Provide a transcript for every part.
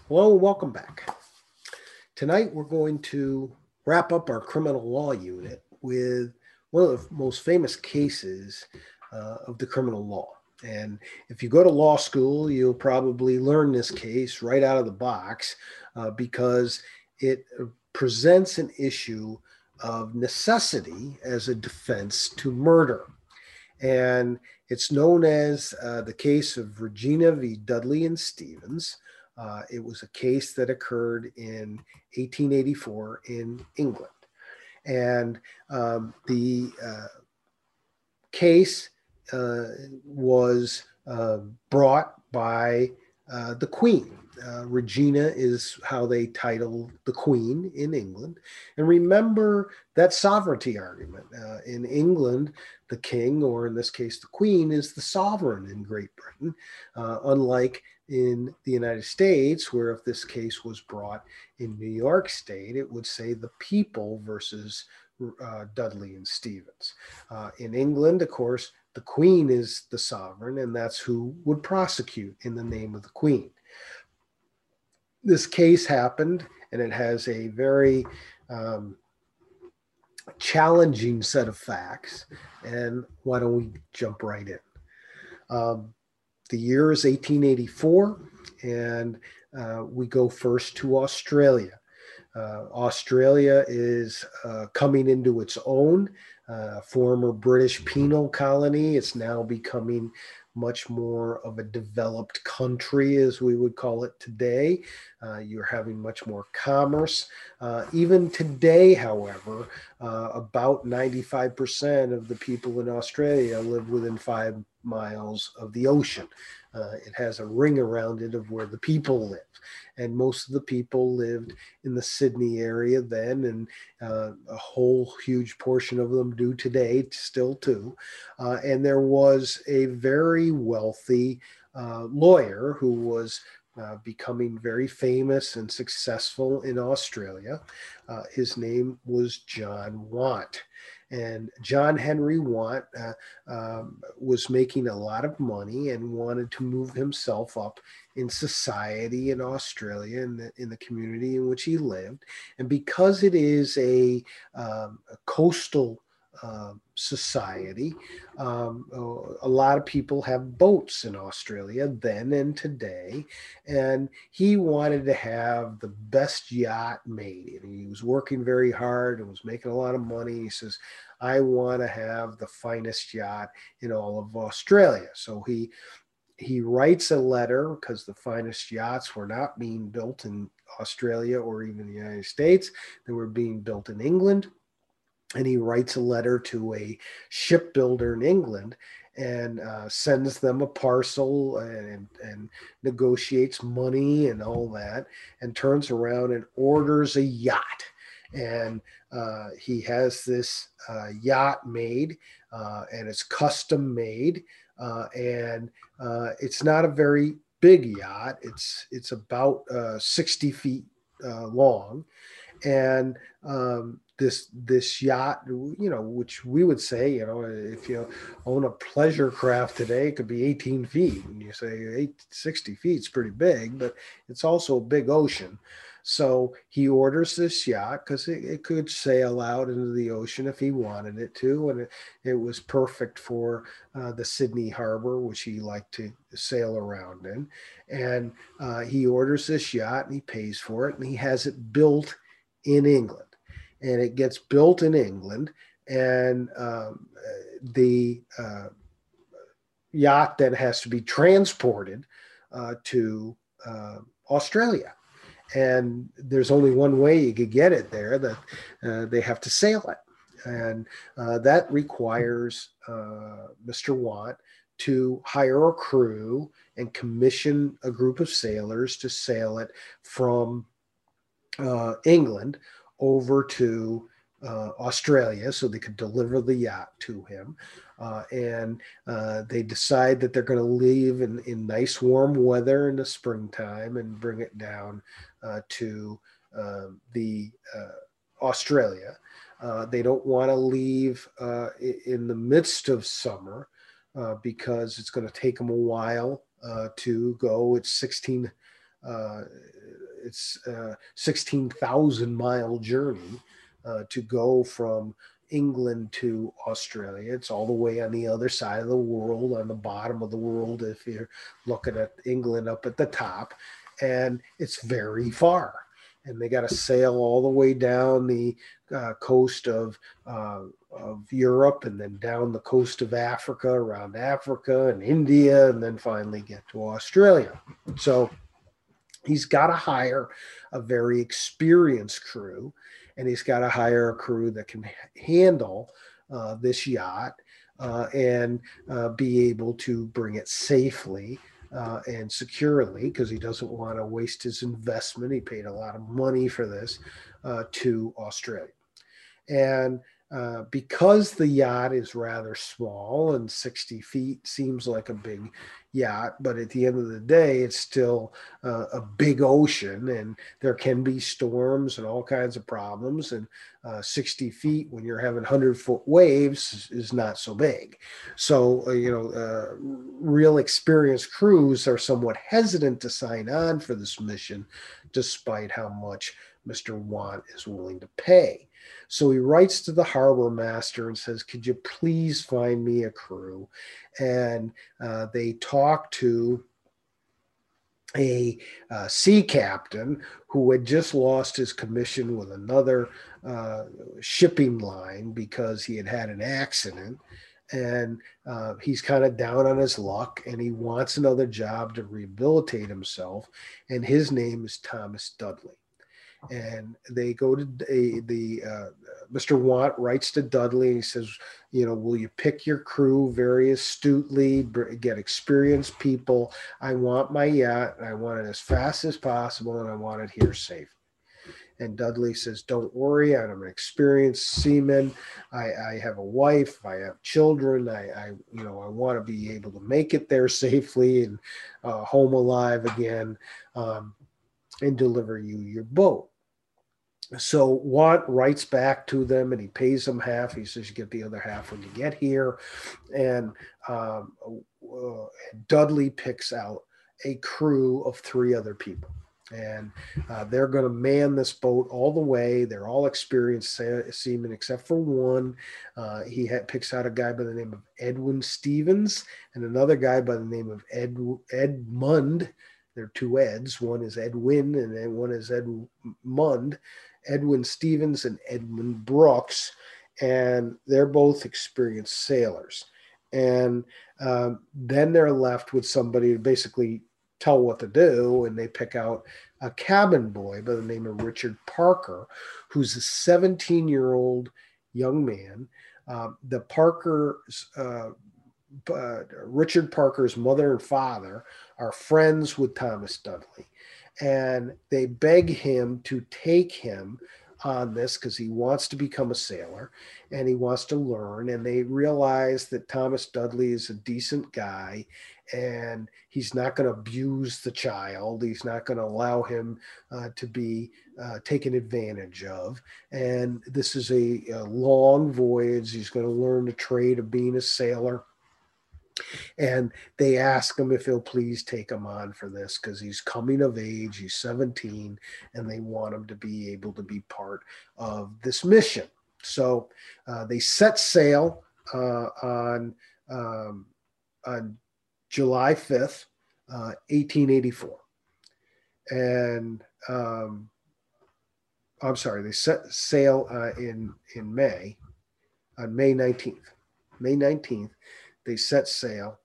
Hello and welcome back. Tonight we're going to wrap up our criminal law unit with one of the most famous cases of the criminal law. And if you go to law school, you'll probably learn this case right out of the box because it presents an issue of necessity as a defense to murder. And it's known as the case of Regina v. Dudley and Stevens. It was a case that occurred in 1884 in England. And the case was brought by the Queen. Regina is how they title the Queen in England. And remember that sovereignty argument. In England, the king, or in this case, the Queen, is the sovereign in Great Britain, unlike in the United States, where if this case was brought in New York State, it would say the people versus Dudley and Stevens. In England, of course, the Queen is the sovereign, and that's who would prosecute in the name of the Queen. This case happened, and it has a very challenging set of facts. And why don't we jump right in? The year is 1884, and we go first to Australia. Australia is coming into its own. Former British penal colony. It's now becoming much more of a developed country, as we would call it today. You're having much more commerce. Even today, however, about 95% of the people in Australia live within 5 miles of the ocean. It has a ring around it of where the people live. And most of the people lived in the Sydney area then, and a whole huge portion of them do today, still too. And there was a very wealthy lawyer who was becoming very famous and successful in Australia. His name was John Want. And John Henry Want was making a lot of money and wanted to move himself up in society in Australia, in the community in which he lived. And because it is a coastal society, a lot of people have boats in Australia then and today, and he wanted to have the best yacht made. And he was working very hard and was making a lot of money. He says, I want to have the finest yacht in all of Australia. So he writes a letter, because the finest yachts were not being built in Australia or even the United States. They were being built in England. And he writes a letter to a shipbuilder in England and sends them a parcel and negotiates money and all that, and turns around and orders a yacht. And he has this yacht made, and it's custom made, and it's not a very big yacht. It's about 60 feet long, and this yacht, which we would say, if you own a pleasure craft today, it could be 18 feet. And you say 60 feet is pretty big, but it's also a big ocean. So he orders this yacht because it could sail out into the ocean if he wanted it to. And it was perfect for the Sydney Harbor, which he liked to sail around in. And he orders this yacht and he pays for it, and he has it built in England. And it gets built in England, and the yacht then has to be transported to Australia. And there's only one way you could get it there, that they have to sail it. And that requires Mr. Want to hire a crew and commission a group of sailors to sail it from England over to Australia so they could deliver the yacht to him. And they decide that they're going to leave in nice warm weather in the springtime and bring it down to the Australia. They don't want to leave in the midst of summer because it's going to take them a while to go. It's it's a 16,000-mile journey to go from England to Australia. It's all the way on the other side of the world, on the bottom of the world, if you're looking at England up at the top. And it's very far. And they got to sail all the way down the coast of Europe, and then down the coast of Africa, around Africa and India, and then finally get to Australia. So he's got to hire a very experienced crew, and he's got to hire a crew that can handle this yacht and be able to bring it safely and securely, because he doesn't want to waste his investment. He paid a lot of money for this to Australia. And because the yacht is rather small, and 60 feet seems like a big yacht, but at the end of the day, it's still a big ocean, and there can be storms and all kinds of problems. And 60 feet when you're having 100-foot waves is not so big. So, real experienced crews are somewhat hesitant to sign on for this mission, despite how much Mr. Want is willing to pay. So he writes to the harbor master and says, could you please find me a crew? And they talk to a sea captain who had just lost his commission with another shipping line because he had had an accident. And he's kind of down on his luck, and he wants another job to rehabilitate himself. And his name is Thomas Dudley. And they go to Mr. Want writes to Dudley. He says, will you pick your crew very astutely, get experienced people? I want my yacht, and I want it as fast as possible, and I want it here safe. And Dudley says, don't worry, I'm an experienced seaman. I have a wife, I have children. I want to be able to make it there safely and home alive again, and deliver you your boat. So Want writes back to them, and he pays them half. He says, you get the other half when you get here. And Dudley picks out a crew of 3 other people. And they're going to man this boat all the way. They're all experienced seamen except for one. He picks out a guy by the name of Edwin Stevens and another guy by the name of Edmund. There are 2 Eds. One is Edwin, and then one is Edmund. Edwin Stevens and Edmund Brooks, and they're both experienced sailors. And then they're left with somebody to basically tell what to do, and they pick out a cabin boy by the name of Richard Parker, who's a 17-year-old young man. Richard Parker's mother and father are friends with Thomas Dudley, and they beg him to take him on this because he wants to become a sailor and he wants to learn. And they realize that Thomas Dudley is a decent guy, and he's not going to abuse the child. He's not going to allow him to be taken advantage of. And this is a long voyage. He's going to learn the trade of being a sailor. And they ask him if he'll please take him on for this because he's coming of age, he's 17, and they want him to be able to be part of this mission. So they set sail on July 5th, 1884. And I'm sorry, they set sail in May, on May 19th. May 19th. They set sail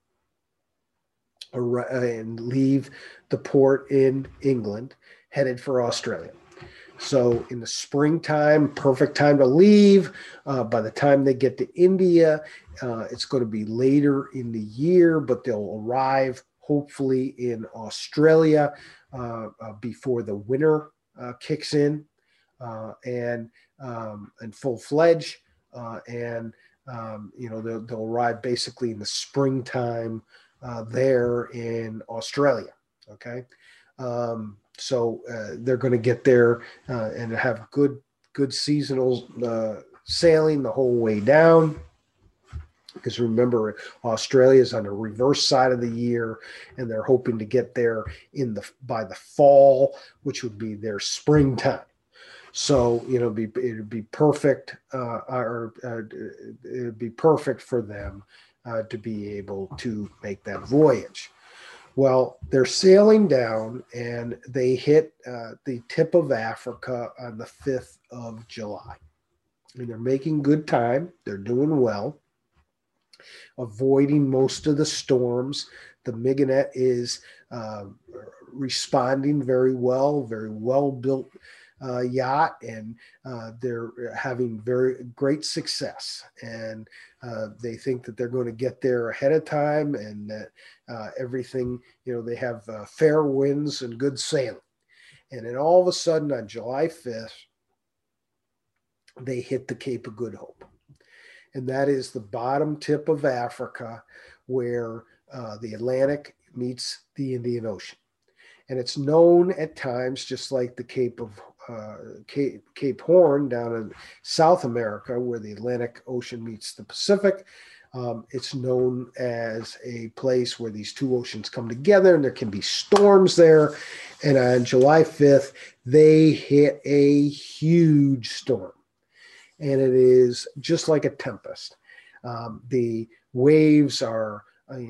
and leave the port in England, headed for Australia. So in the springtime, perfect time to leave. By the time they get to India, it's going to be later in the year, but they'll arrive hopefully in Australia before the winter kicks in and full-fledged. They'll arrive basically in the springtime there in Australia. Okay. So they're going to get there and have good seasonal sailing the whole way down. because remember, Australia is on the reverse side of the year, and they're hoping to get there by the fall, which would be their springtime. So it'd be perfect, it'd be perfect for them to be able to make that voyage. Well, they're sailing down, and they hit the tip of Africa on the 5th of July. And they're making good time. They're doing well, avoiding most of the storms. The Mignonette is responding very well built yacht, and they're having very great success. And they think that they're going to get there ahead of time, and that everything, they have fair winds and good sailing. And then all of a sudden on July 5th, they hit the Cape of Good Hope. And that is the bottom tip of Africa where the Atlantic meets the Indian Ocean. And it's known at times, just like the Cape Horn down in South America, where the Atlantic Ocean meets the Pacific. It's known as a place where these two oceans come together, and there can be storms there. And on July 5th, they hit a huge storm. And it is just like a tempest. The waves are,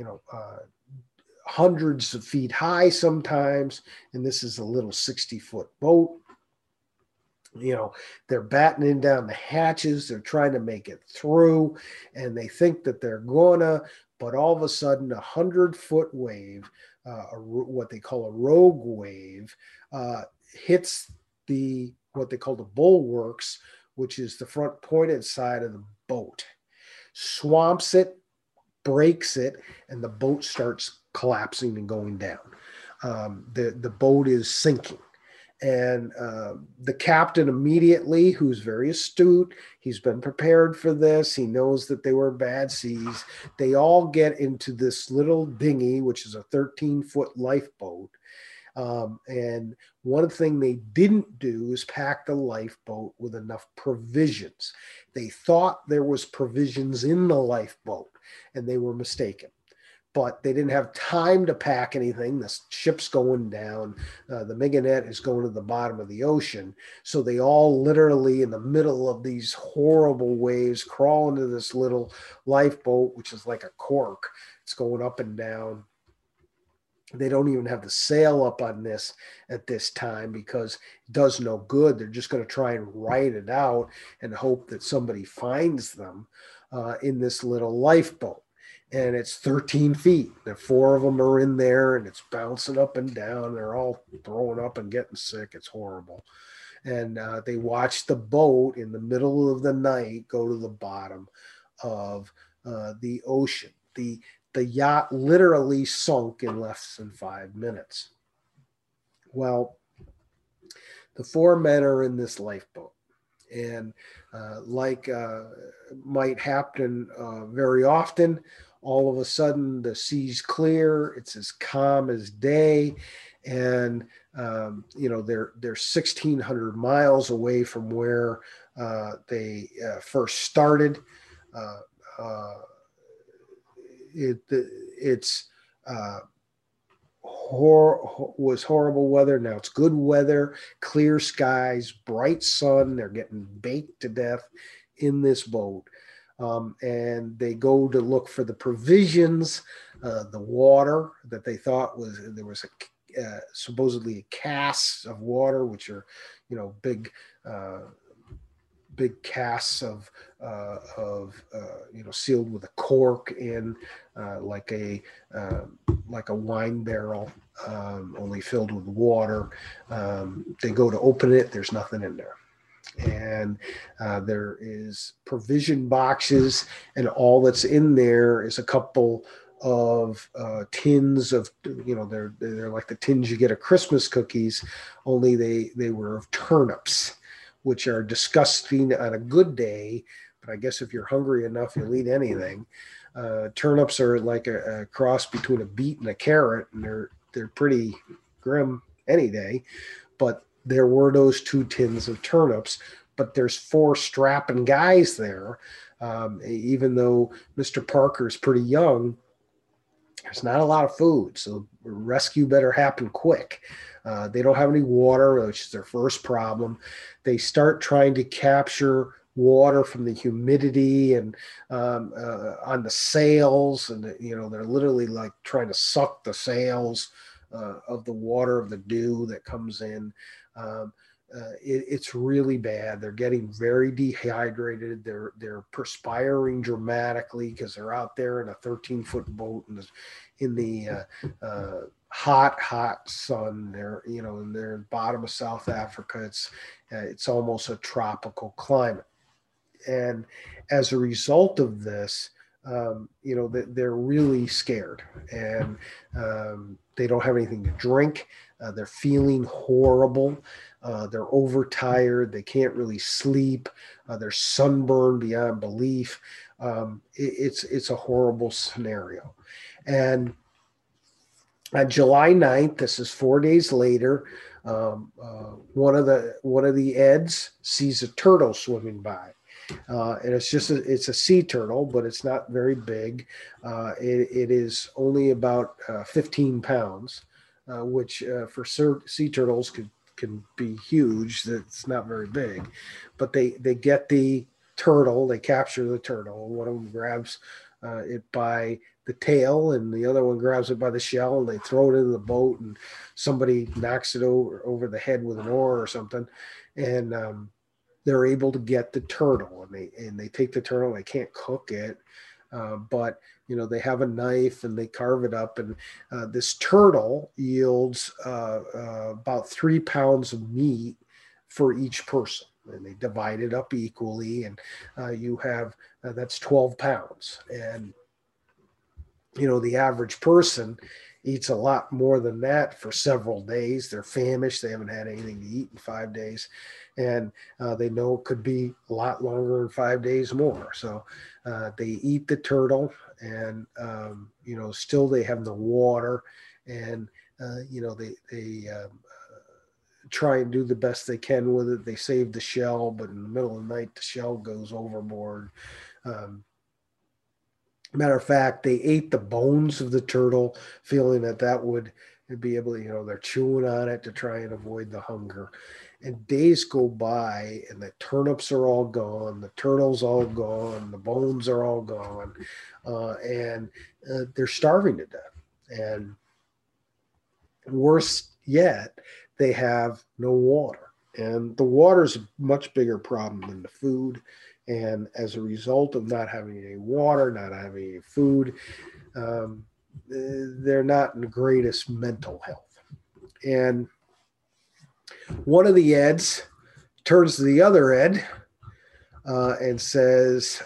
hundreds of feet high sometimes, and this is a little 60-foot boat. They're battening down the hatches. They're trying to make it through, and they think that they're gonna, but all of a sudden, 100-foot wave, what they call a rogue wave, hits what they call the bulwarks, which is the front pointed side of the boat, swamps it, breaks it, and the boat starts collapsing and going down. The boat is sinking. And the captain immediately, who's very astute, he's been prepared for this. He knows that they were bad seas. They all get into this little dinghy, which is a 13-foot lifeboat. And one thing they didn't do is pack the lifeboat with enough provisions. They thought there was provisions in the lifeboat, and they were mistaken. But they didn't have time to pack anything. The ship's going down. The Mignonette is going to the bottom of the ocean. So they all literally, in the middle of these horrible waves, crawl into this little lifeboat, which is like a cork. It's going up and down. They don't even have the sail up on this at this time because it does no good. They're just going to try and ride it out and hope that somebody finds them in this little lifeboat. And it's 13 feet. The 4 of them are in there, and it's bouncing up and down. They're all throwing up and getting sick. It's horrible. And they watch the boat in the middle of the night go to the bottom of the ocean. The yacht literally sunk in less than 5 minutes. Well, the 4 men are in this lifeboat. And might happen very often, all of a sudden the sea's clear. It's as calm as day. And, they're 1,600 miles away from where they first started. Was horrible weather. Now it's good weather, clear skies, bright sun. They're getting baked to death in this boat. And they go to look for the provisions, the water that they thought there was supposedly a cask of water, which are, big casks of sealed with a cork in, like a wine barrel, only filled with water. They go to open it. There's nothing in there. And there is provision boxes, and all that's in there is a couple of tins of, they're like the tins you get of Christmas cookies, only they were of turnips, which are disgusting on a good day. But I guess if you're hungry enough, you'll eat anything. Turnips are like a cross between a beet and a carrot, and they're pretty grim any day. But there were those 2 tins of turnips, but there's 4 strapping guys there Even though Mr. Parker is pretty young, there's not a lot of food, so rescue better happen quick. They don't have any water, which is their first problem. They start trying to capture water from the humidity and on the sails, and they're literally like trying to suck the sails of the water of the dew that comes in. Um, it's really bad. They're getting very dehydrated. They're perspiring dramatically because they're out there in a 13-foot boat in the hot sun. They're in the bottom of South Africa. It's almost a tropical climate, and as a result of this, they're really scared, and they don't have anything to drink. They're feeling horrible. They're overtired. They can't really sleep. They're sunburned beyond belief. It's a horrible scenario. And on July 9th, this is 4 days later, one of the Eds sees a turtle swimming by. And it's a sea turtle, but it's not very big. It is only about 15 pounds, which for sea turtles can be huge. It's not very big, but they get the turtle, they capture the turtle. One of them grabs it by the tail, and the other one grabs it by the shell, and they throw it into the boat, and somebody knocks it over the head with an oar or something, and they're able to get the turtle, and they take the turtle. They can't cook it, but they have a knife and they carve it up, and this turtle yields about 3 pounds of meat for each person, and they divide it up equally, and you have that's 12 pounds, and the average person eats a lot more than that for several days. They're famished. They haven't had anything to eat in 5 days. And they know it could be a lot longer than 5 days more. So they eat the turtle, and, still they have the water, and, they try and do the best they can with it. They save the shell, but in the middle of the night, the shell goes overboard. Matter of fact, they ate the bones of the turtle, feeling that would be able to, they're chewing on it to try and avoid the hunger. And days go by, and the turnips are all gone, the turtle's all gone, the bones are all gone, and they're starving to death. And worse yet, they have no water. And the water is a much bigger problem than the food. And as a result of not having any water, not having any food, they're not in the greatest mental health. And one of the Eds turns to the other Ed and says,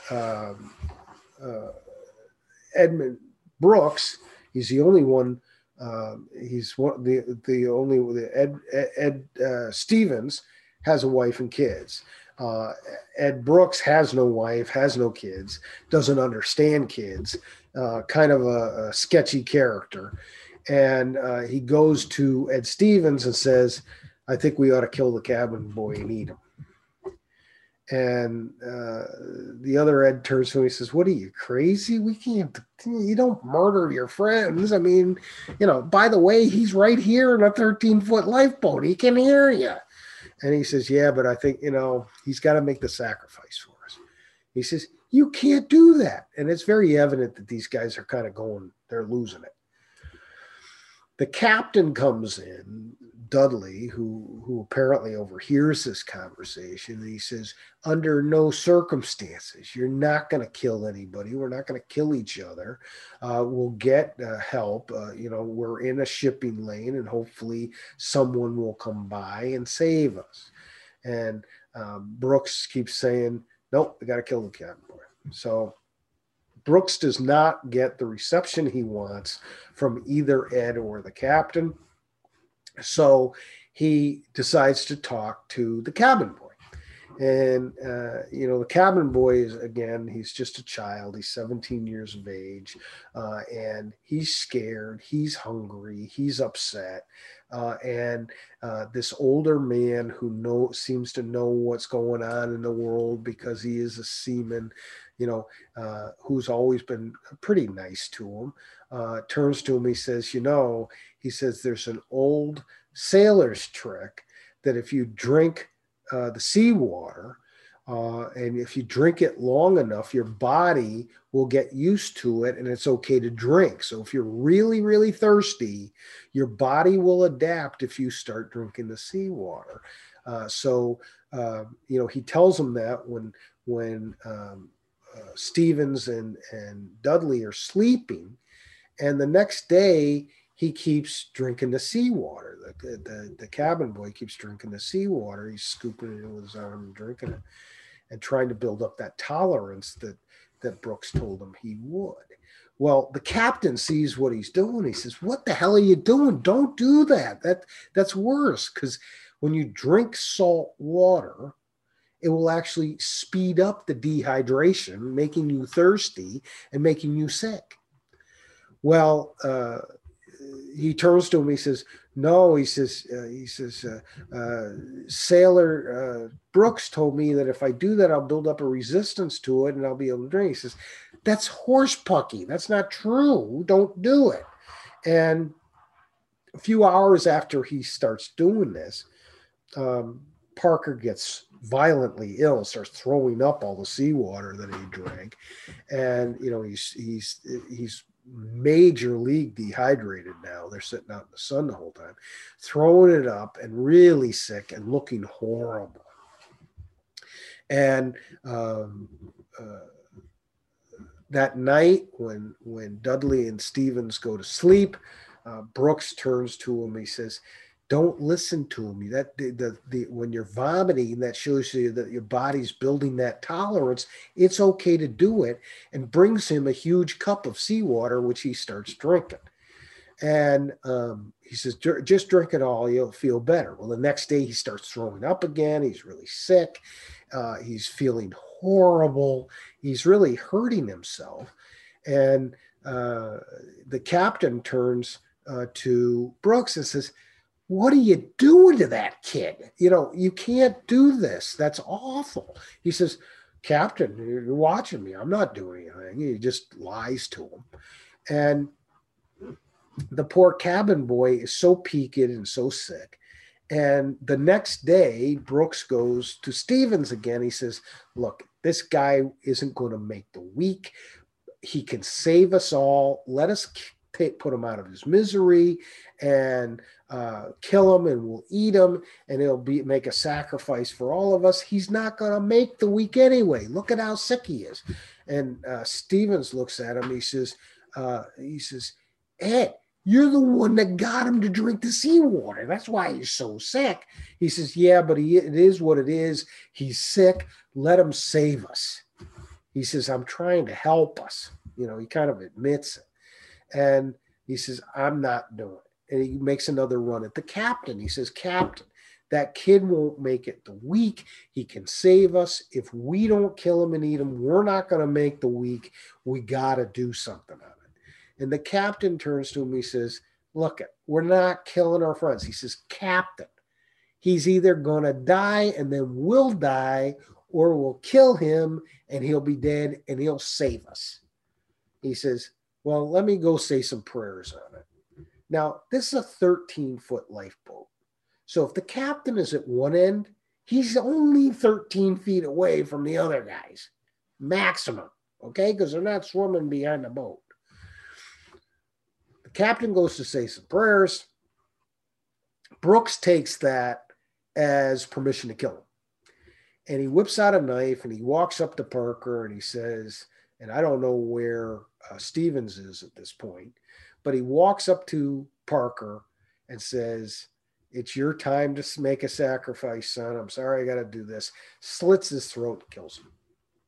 Edmund Brooks, he's the only one. He's the only Ed Stevens has a wife and kids. Ed Brooks has no wife, has no kids, doesn't understand kids, kind of a sketchy character. And he goes to Ed Stevens and says, I think we ought to kill the cabin boy and eat him. And the other Ed turns to him and he says, what are you, crazy? You don't murder your friends. I mean, by the way, he's right here in a 13-foot lifeboat. He can hear you. And he says, yeah, but I think, he's got to make the sacrifice for us. He says, you can't do that. And it's very evident that these guys are kind of they're losing it. The captain comes in, Dudley, who apparently overhears this conversation. And he says, under no circumstances, you're not going to kill anybody. We're not going to kill each other. We'll get help. We're in a shipping lane, and hopefully someone will come by and save us. And Brooks keeps saying, nope, we got to kill the cabin boy. So Brooks does not get the reception he wants from either Ed or the captain. So he decides to talk to the cabin boy. And, the cabin boy he's just a child. He's 17 years of age. And he's scared. He's hungry. He's upset. And this older man who seems to know what's going on in the world because he is a seaman, who's always been pretty nice to him, turns to him. He says, he says, there's an old sailor's trick that if you drink the seawater, and if you drink it long enough, your body will get used to it and it's okay to drink. So if you're really, really thirsty, your body will adapt if you start drinking the seawater. He tells him that when Stevens and Dudley are sleeping, and the next day he keeps drinking the seawater. The cabin boy keeps drinking the seawater. He's scooping it in with his arm and drinking it, and trying to build up that tolerance that Brooks told him he would. Well, the captain sees what he's doing. He says, "What the hell are you doing? Don't do that. That's worse, because when you drink salt water, it will actually speed up the dehydration, making you thirsty and making you sick." Well, he turns to him. He says, "No," he says, Sailor Brooks told me that if I do that, I'll build up a resistance to it and I'll be able to drink. He says, "That's horse pucky. That's not true. Don't do it." And a few hours after he starts doing this, Parker gets violently ill, starts throwing up all the seawater that he drank, and he's major league dehydrated now. They're sitting out in the sun the whole time, throwing it up and really sick and looking horrible. And that night, when Dudley and Stevens go to sleep, Brooks turns to him. He says, "Don't listen to him. When you're vomiting, that shows you that your body's building that tolerance. It's okay to do it," and brings him a huge cup of seawater, which he starts drinking. And he says, "Just drink it all. You'll feel better." Well, the next day he starts throwing up again. He's really sick. He's feeling horrible. He's really hurting himself. And the captain turns to Brooks and says, "What are you doing to that kid? You can't do this. That's awful." He says, "Captain, you're watching me. I'm not doing anything." He just lies to him. And the poor cabin boy is so peaked and so sick. And the next day, Brooks goes to Stevens again. He says, "Look, this guy isn't going to make the week. He can save us all. Let us put him out of his misery and kill him, and we'll eat him, and it'll make a sacrifice for all of us. He's not going to make the week anyway. Look at how sick he is." And Stevens looks at him. He says, "Ed, you're the one that got him to drink the seawater. That's why he's so sick." He says, "Yeah, but it is what it is. He's sick. Let him save us." He says, "I'm trying to help us." He kind of admits it. And he says, "I'm not doing it." And he makes another run at the captain. He says, "Captain, that kid won't make it the week. He can save us. If we don't kill him and eat him, we're not going to make the week. We got to do something on it." And the captain turns to him. He says, "Look, we're not killing our friends." He says, "Captain, he's either going to die and then we'll die, or we'll kill him and he'll be dead and he'll save us." He says, "Well, let me go say some prayers on it." Now, this is a 13-foot lifeboat. So if the captain is at one end, he's only 13 feet away from the other guys, maximum, okay? Because they're not swimming behind the boat. The captain goes to say some prayers. Brooks takes that as permission to kill him. And he whips out a knife and he walks up to Parker and he says, and I don't know where Stevens is at this point, but he walks up to Parker and says, "It's your time to make a sacrifice, son. I'm sorry I got to do this." Slits his throat and kills him.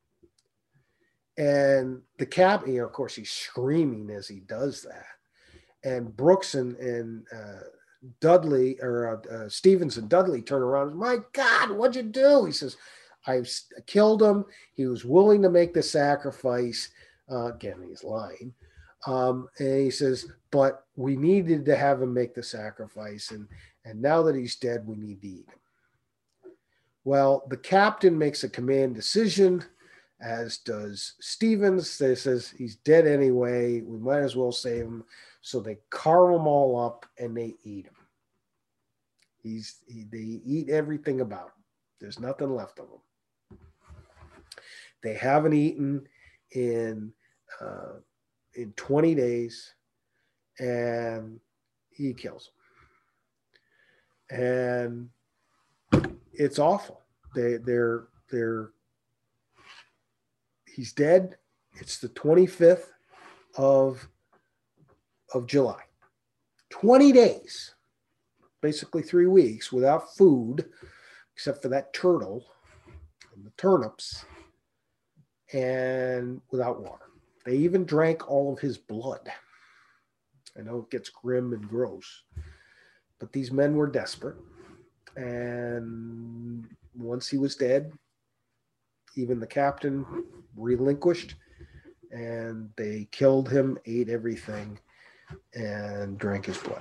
And the captain, of course, he's screaming as he does that. And Brooks and Dudley, or Stevens and Dudley turn around and, "My God, what'd you do?" He says, "I killed him. He was willing to make the sacrifice." Again, he's lying. And he says, "But we needed to have him make the sacrifice. And now that he's dead, we need to eat him." Well, the captain makes a command decision, as does Stevens. They says he's dead anyway. We might as well save him. So they carve him all up and they eat him. They eat everything about him. There's nothing left of him. They haven't eaten in 20 days, and he kills them. And it's awful. He's dead. It's the 25th of July. 20 days, basically 3 weeks without food, except for that turtle and the turnips, and without water. They even drank all of his blood. I know it gets grim and gross, but these men were desperate. And once he was dead, even the captain relinquished, and they killed him, ate everything, and drank his blood.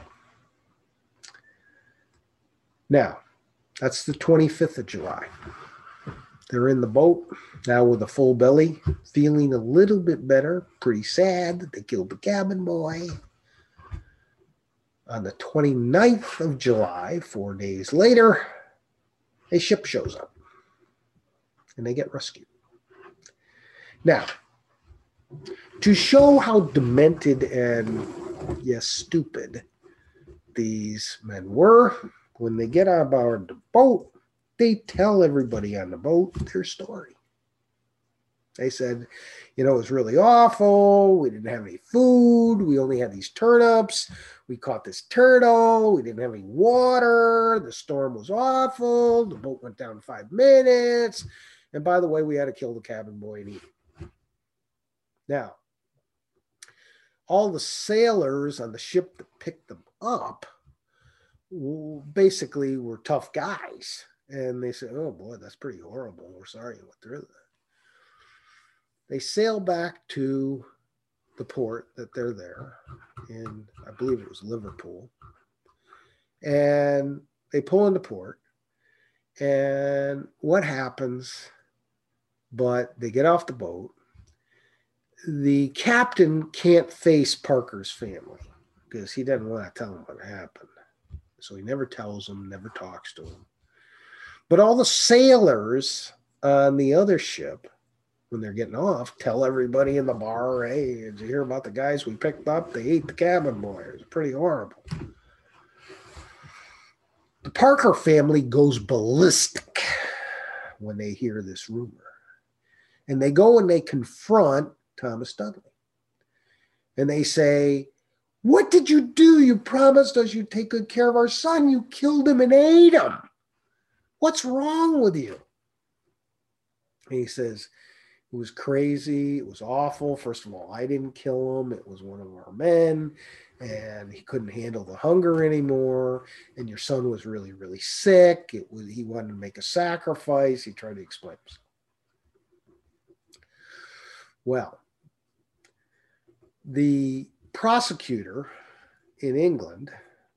Now, that's the 25th of July. They're in the boat now with a full belly, feeling a little bit better, pretty sad that they killed the cabin boy. On the 29th of July, 4 days later, a ship shows up and they get rescued. Now, to show how demented and, yes, stupid these men were, when they get on board the boat, they tell everybody on the boat their story. They said, it was really awful. We didn't have any food. We only had these turnips. We caught this turtle. We didn't have any water. The storm was awful. The boat went down in 5 minutes. And by the way, we had to kill the cabin boy and eat him. Now, all the sailors on the ship that picked them up basically were tough guys. And they said, oh boy, that's pretty horrible. We're sorry what they're there. They sail back to the port that they're there in, I believe it was Liverpool. And they pull into port. And what happens? But they get off the boat. The captain can't face Parker's family because he doesn't want to tell them what happened. So he never tells them, never talks to them. But all the sailors on the other ship, when they're getting off, tell everybody in the bar, hey, did you hear about the guys we picked up? They ate the cabin boy. It was pretty horrible. The Parker family goes ballistic when they hear this rumor. And they go and they confront Thomas Dudley. And they say, what did you do? You promised us you'd take good care of our son. You killed him and ate him. What's wrong with you? And he says, it was crazy. It was awful. First of all, I didn't kill him. It was one of our men, and he couldn't handle the hunger anymore. And your son was really, really sick. He wanted to make a sacrifice. He tried to explain himself. Well, the prosecutor in England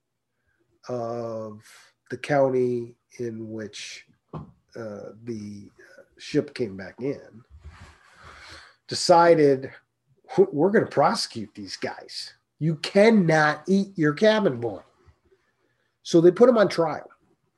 of the county in which the ship came back in decided, we're going to prosecute these guys. You cannot eat your cabin boy. So they put him on trial.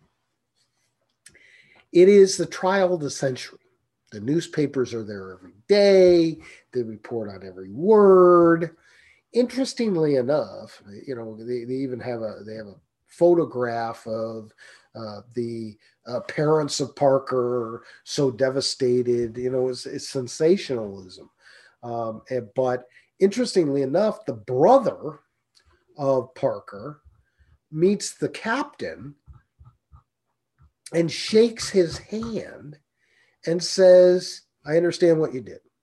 It is the trial of the century. The newspapers are there every day. They report on every word. Interestingly enough, they even have a photograph of the parents of Parker so devastated. It's sensationalism. But interestingly enough, the brother of Parker meets the captain and shakes his hand and says, I understand what you did.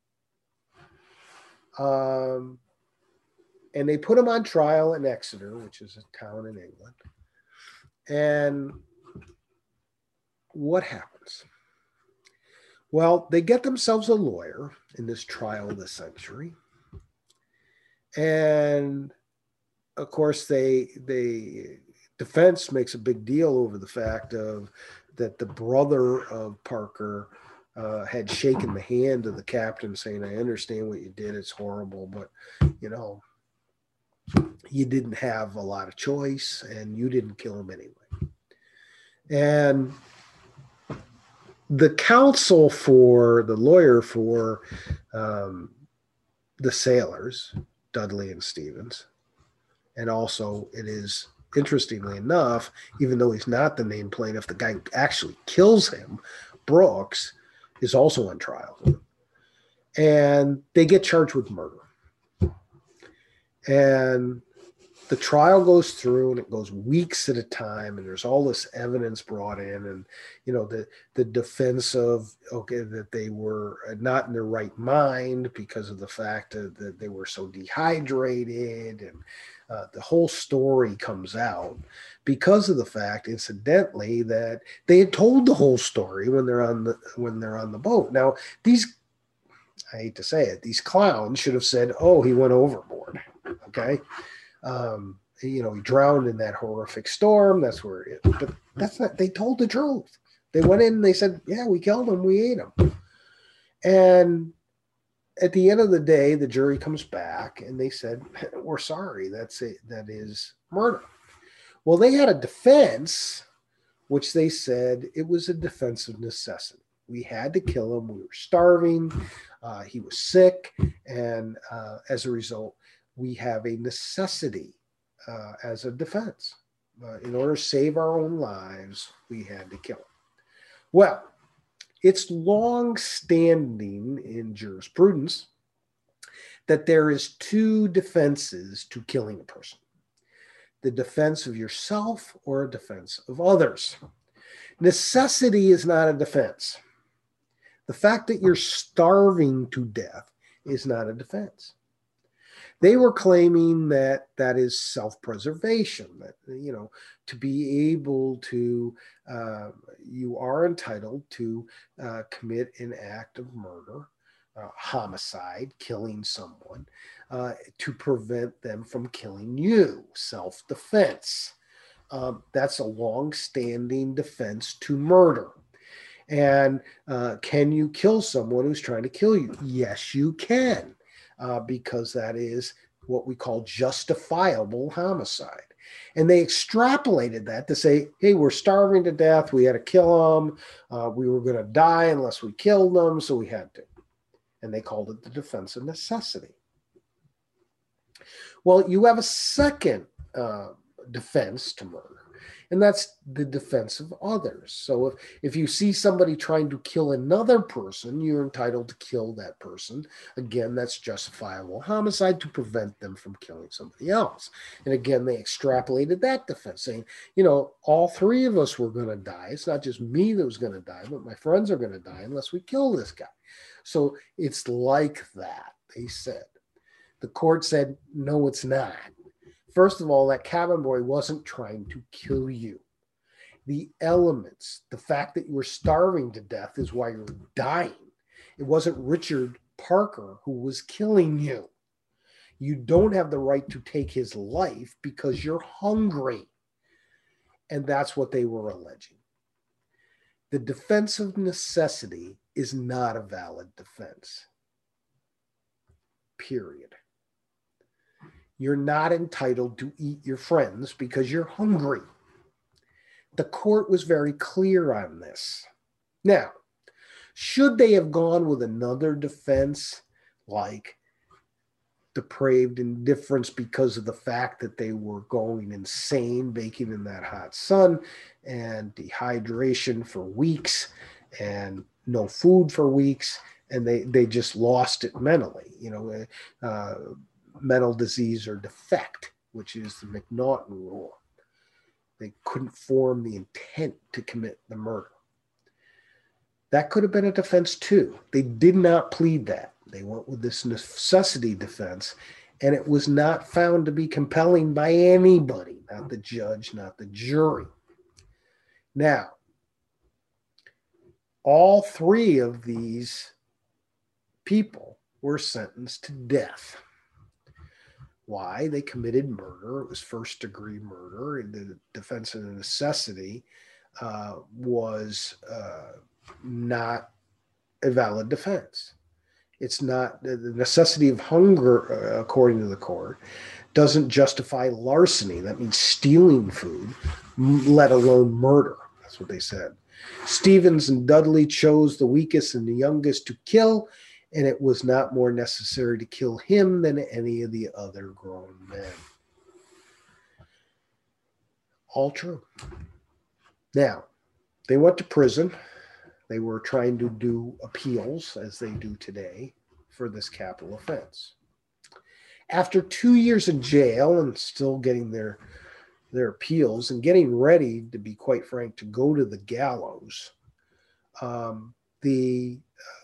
And they put him on trial in Exeter, which is a town in England. And what happens? Well, they get themselves a lawyer in this trial of the century. And of course, defense makes a big deal over the fact that the brother of Parker had shaken the hand of the captain saying, I understand what you did. It's horrible, but, you know, you didn't have a lot of choice and you didn't kill him anyway. And the counsel for the lawyer for the sailors, Dudley and Stevens, and also it is, interestingly enough, even though he's not the named plaintiff, the guy who actually kills him, Brooks, is also on trial. And they get charged with murder. And the trial goes through and it goes weeks at a time, and there's all this evidence brought in, and you know, the defense of, okay, that they were not in their right mind because of the fact that they were so dehydrated, and the whole story comes out because of the fact, incidentally, that they had told the whole story when they're on the boat. Now, these, I hate to say it, these clowns should have said, oh, he went overboard. Okay. You know, he drowned in that horrific storm. That's where it is. But that's not, they told the truth. They went in and they said, yeah, we killed him. We ate him. And at the end of the day, the jury comes back and they said, we're sorry. That's it. That is murder. Well, they had a defense, which they said it was a defense of necessity. We had to kill him. We were starving. He was sick. And as a result, we have a necessity as a defense. In order to save our own lives, we had to kill him. Well, it's long standing in jurisprudence that there is two defenses to killing a person: the defense of yourself or a defense of others. Necessity is not a defense. The fact that you're starving to death is not a defense. They were claiming that that is self-preservation, that, you know, to be able to, you are entitled to commit an act of murder, homicide, killing someone, to prevent them from killing you, self-defense. That's a long-standing defense to murder. And can you kill someone who's trying to kill you? Yes, you can. Because that is what we call justifiable homicide. And they extrapolated that to say, hey, we're starving to death. We had to kill them. We were going to die unless we killed them, so we had to. And they called it the defense of necessity. Well, you have a second defense to murder, and that's the defense of others. So if you see somebody trying to kill another person, you're entitled to kill that person. Again, that's justifiable homicide to prevent them from killing somebody else. And again, they extrapolated that defense, saying, you know, all three of us were going to die. It's not just me that was going to die, but my friends are going to die unless we kill this guy. So it's like that, they said. The court said, no, it's not. First of all, that cabin boy wasn't trying to kill you. The elements, the fact that you were starving to death is why you're dying. It wasn't Richard Parker who was killing you. You don't have the right to take his life because you're hungry. And that's what they were alleging. The defense of necessity is not a valid defense. Period. You're not entitled to eat your friends because you're hungry. The court was very clear on this. Now, should they have gone with another defense like depraved indifference because of the fact that they were going insane, baking in that hot sun, and dehydration for weeks, and no food for weeks, and they just lost it mentally, you know, mental disease or defect, which is the McNaughton rule. They couldn't form the intent to commit the murder. That could have been a defense too. They did not plead that. They went with this necessity defense, and it was not found to be compelling by anybody, not the judge, not the jury. Now, all three of these people were sentenced to death. Why? They committed murder. It was first-degree murder. And the defense of necessity was not a valid defense. It's not the necessity of hunger, according to the court, doesn't justify larceny. That means stealing food, let alone murder. That's what they said. Stevens and Dudley chose the weakest and the youngest to kill, and it was not more necessary to kill him than any of the other grown men. All true. Now, they went to prison. They were trying to do appeals, as they do today, for this capital offense. After 2 years in jail and still getting their appeals and getting ready, to be quite frank, to go to the gallows, the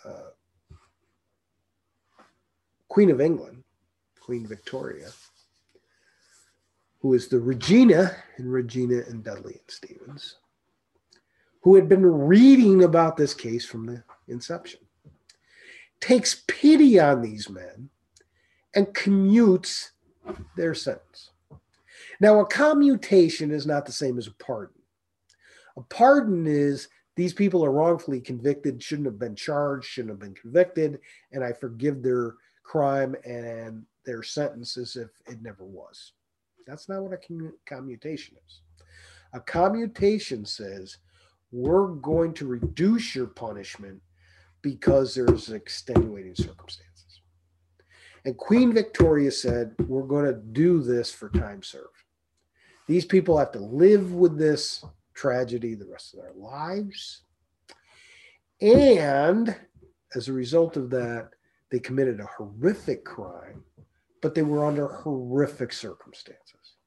Queen of England, Queen Victoria, who is the Regina and Dudley and Stevens, who had been reading about this case from the inception, takes pity on these men and commutes their sentence. Now, a commutation is not the same as a pardon. A pardon is these people are wrongfully convicted, shouldn't have been charged, shouldn't have been convicted, and I forgive their crime and their sentence as if it never was. That's not what a commutation is. A commutation says, we're going to reduce your punishment because there's extenuating circumstances. And Queen Victoria said, we're going to do this for time served. These people have to live with this tragedy the rest of their lives. And as a result of that, they committed a horrific crime, but they were under horrific circumstances.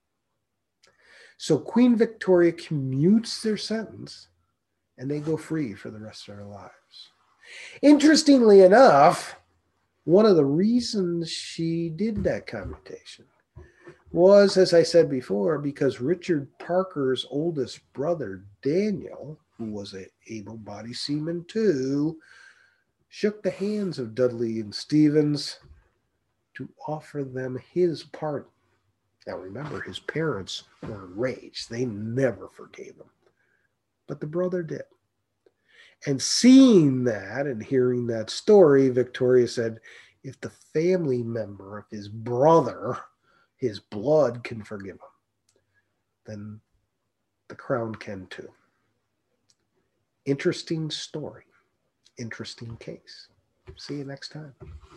So Queen Victoria commutes their sentence and they go free for the rest of their lives. Interestingly enough, one of the reasons she did that commutation was, as I said before, because Richard Parker's oldest brother, Daniel, who was an able-bodied seaman too, shook the hands of Dudley and Stevens to offer them his pardon. Now remember, his parents were enraged. They never forgave him. But the brother did. And seeing that and hearing that story, Victoria said, if the family member of his brother, his blood, can forgive him, then the crown can too. Interesting story. Interesting case. See you next time.